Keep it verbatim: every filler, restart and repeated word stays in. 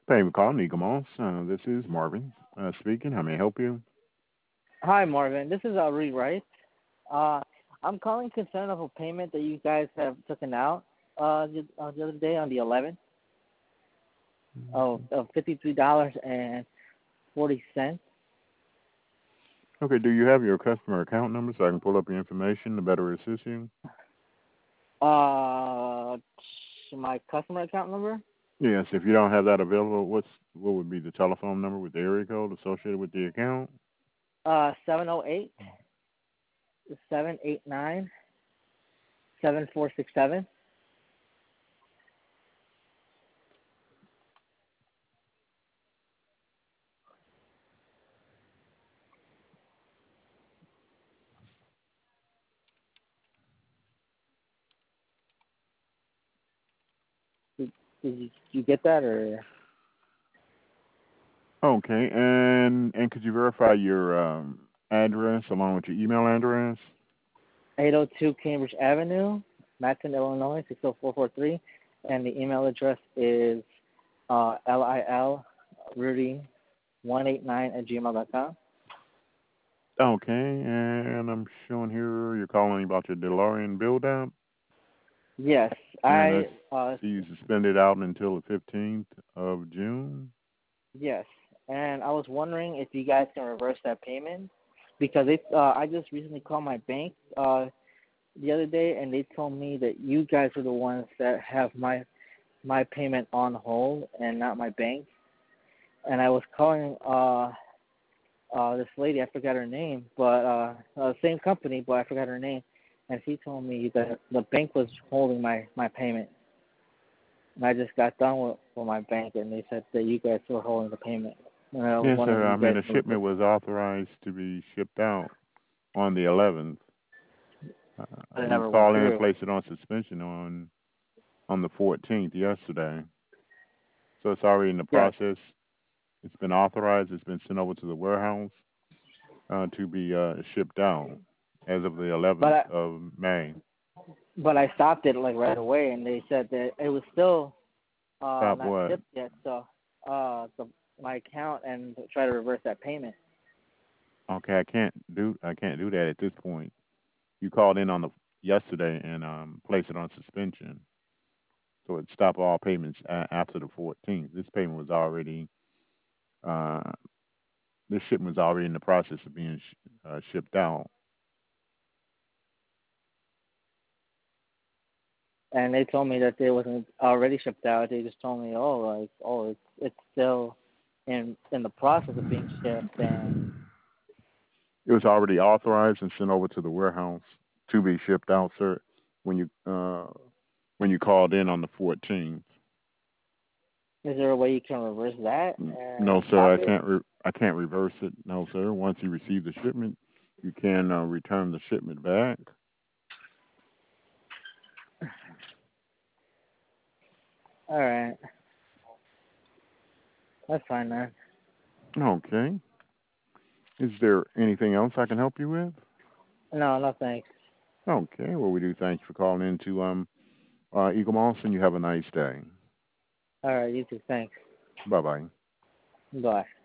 Thank you for calling Eagle Moss. Uh, this is Marvin uh, speaking. How may I help you? Hi, Marvin. This is uh, Reed Wright. Uh, I'm calling concern of a payment that you guys have taken out uh, the, uh, the other day on the eleventh of, of fifty-three dollars and forty cents. Okay, do you have your customer account number so I can pull up your information to better assist you? Uh, my customer account number? Yes, if you don't have that available, what's what would be the telephone number with the area code associated with the account? Uh, seven oh eight, seven eight nine, seven four six seven. Did, did you, you get that or? Okay, and and could you verify your um, address along with your email address? eight oh two Cambridge Avenue, Matson, Illinois, six oh four four three. And the email address is uh, L-I-L Rudy one eight nine at gmail dot com. Okay, and I'm showing here you're calling about your DeLorean build up, Yes, and I I, uh, see you suspended out until the fifteenth of June. yes. And I was wondering if you guys can reverse that payment because it, uh, I just recently called my bank uh, the other day and they told me that you guys are the ones that have my my payment on hold and not my bank. And I was calling uh, uh, this lady, I forgot her name, but uh, uh, same company, but I forgot her name. And she told me that the bank was holding my, my payment. And I just got done with, with my bank, and they said that you guys were holding the payment. And I was Yes, wondering sir. if I you mean, guys the can reverse. shipment was authorized to be shipped out on the eleventh. Uh, But it you never went called in and through. placed it on suspension on on the fourteenth yesterday. So it's already in the Yes, process. It's been authorized. It's been sent over to the warehouse uh, to be uh, shipped out as of the but eleventh I, of May. but I stopped it like right away, and they said that it was still uh, Stop not what? shipped yet. So uh, the, my account and try to reverse that payment. Okay, I can't do I can't do that at this point. You called in on the yesterday and um, placed it on suspension, so it stopped all payments a- after the fourteenth. This payment was already uh, this shipment was already in the process of being sh- uh, shipped out. And they told me that they wasn't already shipped out. They just told me, oh, like, oh, it's it's still in in the process of being shipped, and It was already authorized and sent over to the warehouse to be shipped out, sir. When you uh, when you called in on the fourteenth. is there a way you can reverse that No, and sir, stop I it? can't. Re- I can't reverse it. No, sir. Once you receive the shipment, you can uh, return the shipment back. All right, that's fine then. Okay. Is there anything else I can help you with? No, no thanks. Okay. Well, we do thank you for calling in to um, uh, Eagle Moss, and you have a nice day. All right, you too. Thanks. Bye bye. Bye.